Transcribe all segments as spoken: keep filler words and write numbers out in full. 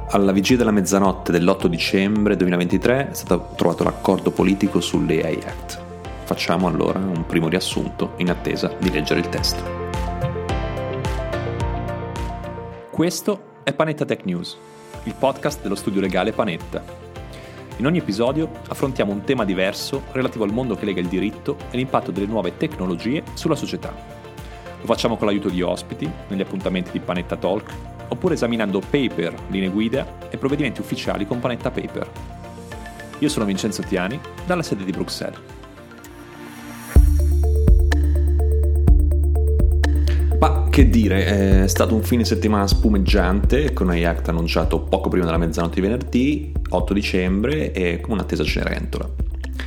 Alla vigilia della mezzanotte dell'otto dicembre duemilaventitré è stato trovato l'accordo politico sull'A I Act. Facciamo allora un primo riassunto in attesa di leggere il testo. Questo è Panetta Tech News, il podcast dello studio legale Panetta. In ogni episodio affrontiamo un tema diverso relativo al mondo che lega il diritto e l'impatto delle nuove tecnologie sulla società. Lo facciamo con l'aiuto di ospiti negli appuntamenti di Panetta Talk, oppure esaminando paper, linee guida e provvedimenti ufficiali con Panetta Paper. Io sono Vincenzo Tiani, dalla sede di Bruxelles. Ma che dire, è stato un fine settimana spumeggiante, con A I Act annunciato poco prima della mezzanotte di venerdì, otto dicembre, e come un'attesa Cenerentola.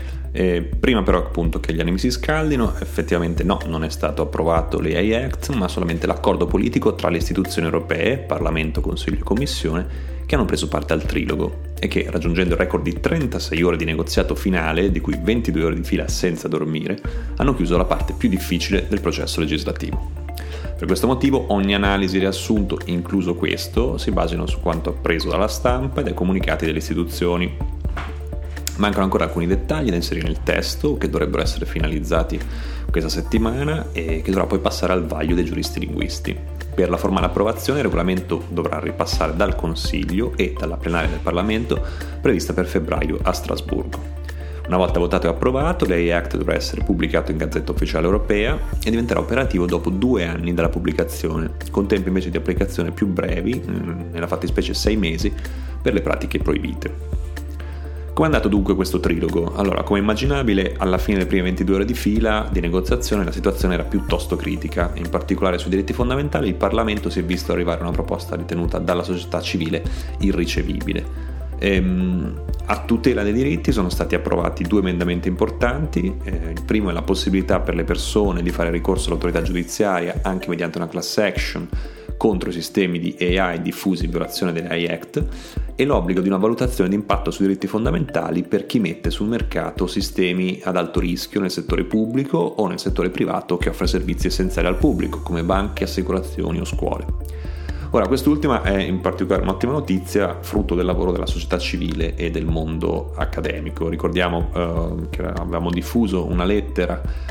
E prima però appunto che gli animi si scaldino, effettivamente no, non è stato approvato l'A I Act, ma solamente l'accordo politico tra le istituzioni europee, Parlamento, Consiglio e Commissione, che hanno preso parte al trilogo e che, raggiungendo il record di trentasei ore di negoziato finale, di cui ventidue ore di fila senza dormire, hanno chiuso la parte più difficile del processo legislativo. Per questo motivo ogni analisi e riassunto, incluso questo, si basano su quanto appreso dalla stampa e dai comunicati delle istituzioni. Mancano ancora alcuni dettagli da inserire nel testo, che dovrebbero essere finalizzati questa settimana e che dovrà poi passare al vaglio dei giuristi linguisti. Per la formale approvazione il regolamento dovrà ripassare dal Consiglio e dalla plenaria del Parlamento, prevista per febbraio a Strasburgo. Una volta votato e approvato, l'A I Act dovrà essere pubblicato in Gazzetta Ufficiale Europea e diventerà operativo dopo due anni dalla pubblicazione, con tempi invece di applicazione più brevi, nella fattispecie sei mesi, per le pratiche proibite. Come è andato dunque questo trilogo? Allora, come immaginabile, alla fine delle prime ventidue ore di fila di negoziazione la situazione era piuttosto critica. In particolare sui diritti fondamentali il Parlamento si è visto arrivare una proposta ritenuta dalla società civile irricevibile. Ehm, a tutela dei diritti sono stati approvati due emendamenti importanti. Eh, il primo è la possibilità per le persone di fare ricorso all'autorità giudiziaria anche mediante una class action contro i sistemi di A I diffusi in violazione dell'A I Act, e l'obbligo di una valutazione di impatto sui diritti fondamentali per chi mette sul mercato sistemi ad alto rischio nel settore pubblico o nel settore privato che offre servizi essenziali al pubblico, come banche, assicurazioni o scuole. Ora, quest'ultima è in particolare un'ottima notizia, frutto del lavoro della società civile e del mondo accademico. Ricordiamo eh, che avevamo diffuso una lettera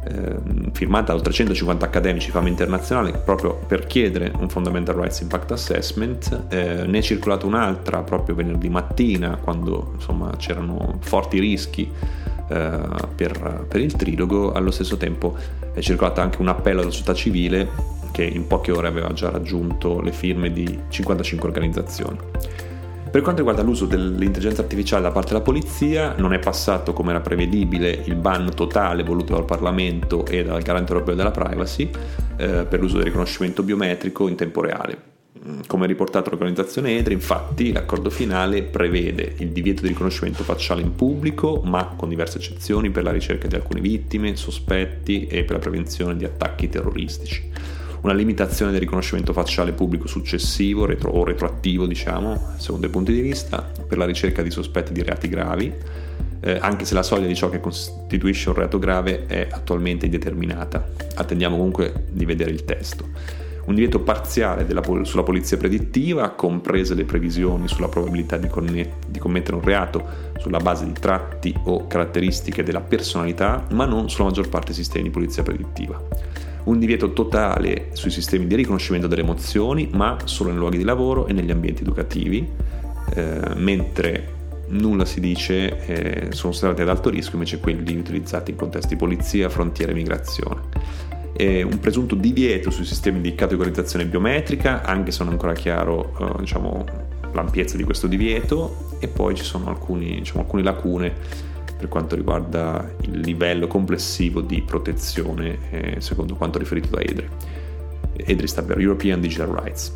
firmata da trecentocinquanta accademici di fama internazionale proprio per chiedere un Fundamental Rights Impact Assessment. Eh, ne è circolata un'altra proprio venerdì mattina, quando insomma c'erano forti rischi eh, per, per il trilogo. Allo stesso tempo è circolato anche un appello della società civile che in poche ore aveva già raggiunto le firme di cinquantacinque organizzazioni. Per quanto riguarda l'uso dell'intelligenza artificiale da parte della polizia, non è passato come era prevedibile il ban totale voluto dal Parlamento e dal Garante europeo della privacy eh, per l'uso del riconoscimento biometrico in tempo reale. Come riportato l'organizzazione E D R I, infatti, l'accordo finale prevede il divieto di riconoscimento facciale in pubblico, ma con diverse eccezioni per la ricerca di alcune vittime, sospetti e per la prevenzione di attacchi terroristici. Una limitazione del riconoscimento facciale pubblico successivo retro, o retroattivo, diciamo, secondo i punti di vista, per la ricerca di sospetti di reati gravi, eh, anche se la soglia di ciò che costituisce un reato grave è attualmente indeterminata. Attendiamo comunque di vedere il testo. Un divieto parziale della, sulla polizia predittiva, comprese le previsioni sulla probabilità di, connet- di commettere un reato sulla base di tratti o caratteristiche della personalità, ma non sulla maggior parte dei sistemi di polizia predittiva. Un divieto totale sui sistemi di riconoscimento delle emozioni, ma solo nei luoghi di lavoro e negli ambienti educativi, eh, mentre nulla si dice eh, sono stati ad alto rischio invece quelli utilizzati in contesti di polizia, frontiera e migrazione. E un presunto divieto sui sistemi di categorizzazione biometrica, anche se non è ancora chiaro eh, diciamo, l'ampiezza di questo divieto, e poi ci sono alcuni, diciamo, alcune lacune per quanto riguarda il livello complessivo di protezione eh, secondo quanto riferito da E D R I. E D R I sta per European Digital Rights.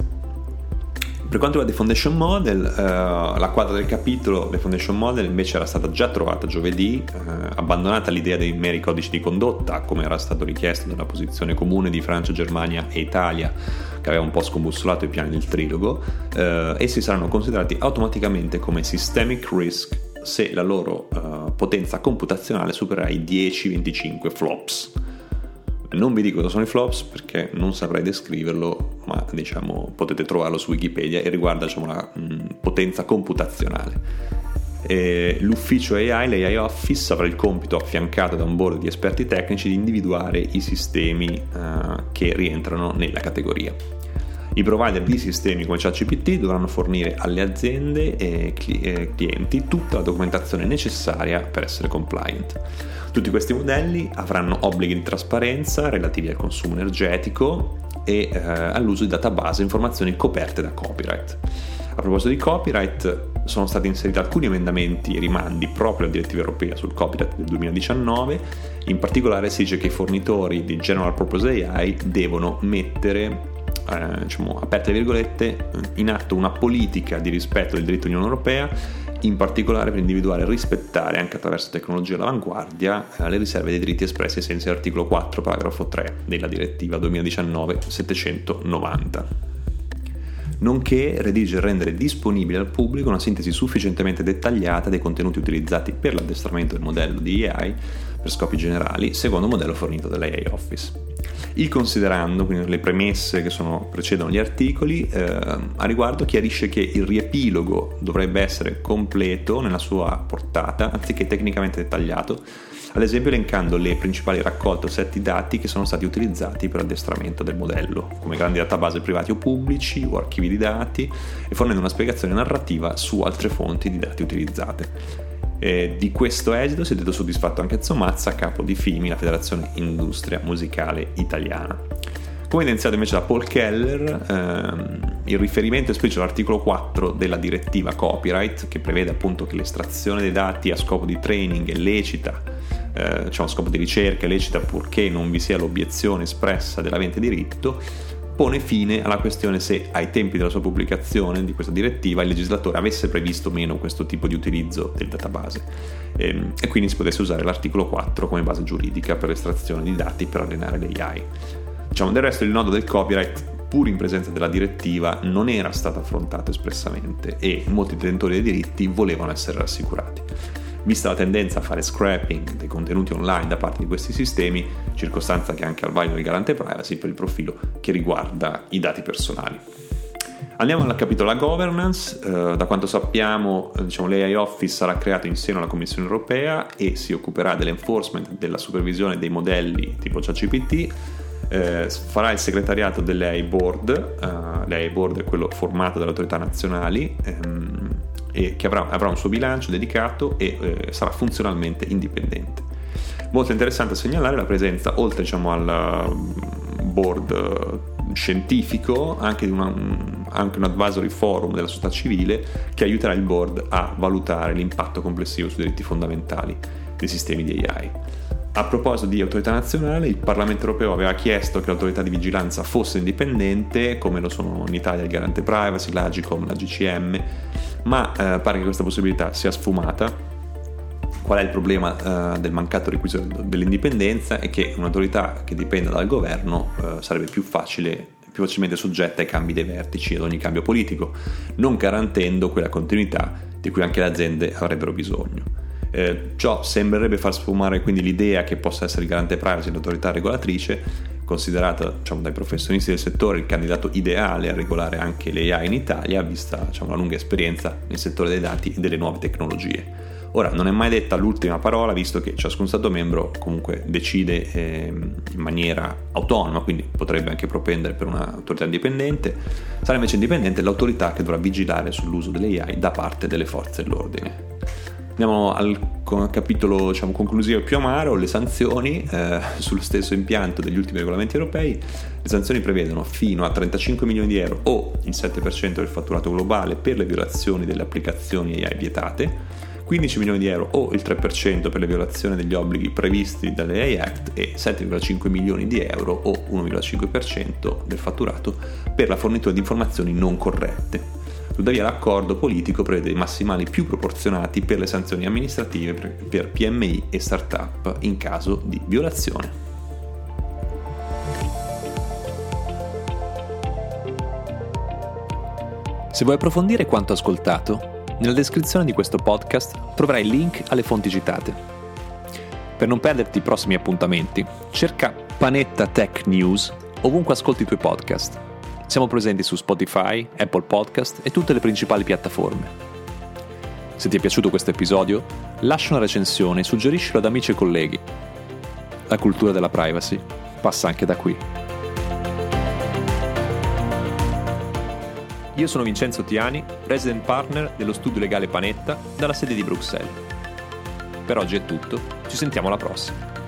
Per quanto riguarda i foundation model, eh, la quadra del capitolo dei foundation model invece era stata già trovata giovedì, eh, abbandonata l'idea dei meri codici di condotta, come era stato richiesto dalla posizione comune di Francia, Germania e Italia, che aveva un po' scombussolato i piani del trilogo. Eh, essi saranno considerati automaticamente come systemic risk se la loro uh, potenza computazionale supererà i dieci venticinque flops. Non vi dico cosa sono i flops perché non saprei descriverlo, ma diciamo potete trovarlo su Wikipedia e riguarda diciamo, la mh, potenza computazionale. E l'ufficio A I, l'A I Office, avrà il compito, affiancato da un board di esperti tecnici, di individuare i sistemi uh, che rientrano nella categoria. I provider di sistemi come ChatGPT dovranno fornire alle aziende e clienti tutta la documentazione necessaria per essere compliant. Tutti questi modelli avranno obblighi di trasparenza relativi al consumo energetico e eh, all'uso di database e informazioni coperte da copyright. A proposito di copyright, sono stati inseriti alcuni emendamenti e rimandi proprio alla direttiva europea sul copyright del duemiladiciannove. In particolare si dice che i fornitori di General Purpose A I devono mettere Eh, diciamo, aperte virgolette, in atto una politica di rispetto del diritto dell'Unione Europea, in particolare per individuare e rispettare, anche attraverso tecnologie all'avanguardia, eh, le riserve dei diritti espressi ai sensi dell'articolo quattro, paragrafo tre della direttiva duemiladiciannove settecentonovanta. Nonché redigere e rendere disponibile al pubblico una sintesi sufficientemente dettagliata dei contenuti utilizzati per l'addestramento del modello di A I per scopi generali, secondo il modello fornito dall'A I Office. Il considerando, quindi le premesse che sono, precedono gli articoli, eh, a riguardo chiarisce che il riepilogo dovrebbe essere completo nella sua portata, anziché tecnicamente dettagliato, ad esempio elencando le principali raccolte o setti dati che sono stati utilizzati per l'addestramento del modello, come grandi database privati o pubblici o archivi di dati, e fornendo una spiegazione narrativa su altre fonti di dati utilizzate. E di questo esito si è detto soddisfatto anche Zomazza, capo di FIMI, la Federazione Industria Musicale Italiana. Come evidenziato invece da Paul Keller, ehm, il riferimento esplicito all'articolo quattro della direttiva copyright, che prevede appunto che l'estrazione dei dati a scopo di training è lecita, eh, diciamo a scopo di ricerca è lecita purché non vi sia l'obiezione espressa dell'avente diritto, pone fine alla questione se ai tempi della sua pubblicazione di questa direttiva il legislatore avesse previsto o meno questo tipo di utilizzo del database e, e quindi si potesse usare l'articolo quattro come base giuridica per l'estrazione di dati per allenare l'A I. Diciamo, del resto il nodo del copyright, pur in presenza della direttiva, non era stato affrontato espressamente e molti detentori dei diritti volevano essere rassicurati. Vista la tendenza a fare scrapping dei contenuti online da parte di questi sistemi, circostanza che anche al vaglio del garante privacy per il profilo che riguarda i dati personali. Andiamo al capitolo della governance. Eh, da quanto sappiamo, diciamo, l'A I Office sarà creato in seno alla Commissione Europea e si occuperà dell'enforcement, della supervisione dei modelli tipo ChatGPT. Eh, farà il segretariato dell'A I Board. eh, l'A I Board è quello formato dalle autorità nazionali, ehm, e che avrà, avrà un suo bilancio dedicato e eh, sarà funzionalmente indipendente. Molto interessante segnalare la presenza, oltre diciamo al board scientifico, anche di una, anche un advisory forum della società civile che aiuterà il board a valutare l'impatto complessivo sui diritti fondamentali dei sistemi di A I. A proposito di autorità nazionale, il Parlamento europeo aveva chiesto che l'autorità di vigilanza fosse indipendente, come lo sono in Italia il Garante Privacy, l'Agicom, la G C M, ma eh, pare che questa possibilità sia sfumata. Qual è il problema eh, del mancato requisito dell'indipendenza? È che un'autorità che dipenda dal governo eh, sarebbe più facile, più facilmente soggetta ai cambi dei vertici ed ogni cambio politico, non garantendo quella continuità di cui anche le aziende avrebbero bisogno. Eh, ciò sembrerebbe far sfumare quindi l'idea che possa essere il garante privacy l'autorità regolatrice, considerata diciamo, dai professionisti del settore il candidato ideale a regolare anche le A I in Italia, vista diciamo, la lunga esperienza nel settore dei dati e delle nuove tecnologie. Ora, non è mai detta l'ultima parola, visto che ciascun Stato membro comunque decide eh, in maniera autonoma, quindi potrebbe anche propendere per un'autorità indipendente. Sarà invece indipendente l'autorità che dovrà vigilare sull'uso delle A I da parte delle forze dell'ordine. Andiamo al capitolo diciamo, conclusivo più amaro, le sanzioni. Eh, sullo stesso impianto degli ultimi regolamenti europei, le sanzioni prevedono fino a trentacinque milioni di euro o il sette per cento del fatturato globale per le violazioni delle applicazioni A I vietate, quindici milioni di euro o il tre per cento per le violazioni degli obblighi previsti dalle A I Act e sette virgola cinque milioni di euro o uno virgola cinque per cento del fatturato per la fornitura di informazioni non corrette. Tuttavia l'accordo politico prevede i massimali più proporzionati per le sanzioni amministrative per P M I e start-up in caso di violazione. Se vuoi approfondire quanto ascoltato, nella descrizione di questo podcast troverai il link alle fonti citate. Per non perderti i prossimi appuntamenti, cerca Panetta Tech News ovunque ascolti i tuoi podcast. Siamo presenti su Spotify, Apple Podcast e tutte le principali piattaforme. Se ti è piaciuto questo episodio, lascia una recensione e suggeriscilo ad amici e colleghi. La cultura della privacy passa anche da qui. Io sono Vincenzo Tiani, resident partner dello studio legale Panetta, dalla sede di Bruxelles. Per oggi è tutto, ci sentiamo alla prossima.